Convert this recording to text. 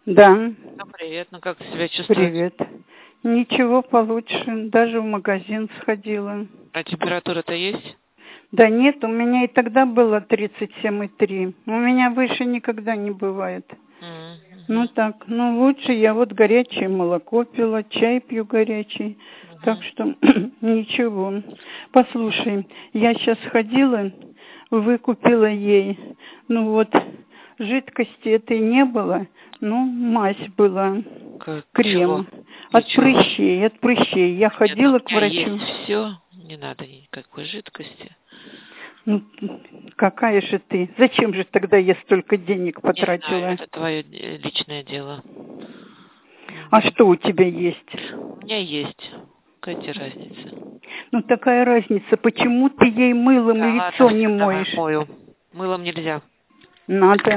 Да, Ну, привет, ну как ты себя чувствуешь? привет. Ничего получше, даже в магазин сходила. А температура-то есть? Да нет, у меня и тогда было 37,3. У меня выше никогда не бывает. Ну так, ну лучше я вот горячее молоко пила, чай пью горячий. Так что ничего. Послушай, я сейчас ходила, выкупила ей, ну вот, жидкости этой не было, ну мазь была, крем. От прыщей. Я ходила к врачу. Есть все, не надо никакой жидкости. Ну, какая же ты? Зачем же тогда я столько денег потратила? Не знаю, это твое личное дело. А что у тебя есть? У меня есть. Какая тебе разница? Ну такая разница, почему ты ей мылом лицо не моешь? Давай мою. Мылом нельзя. Надо.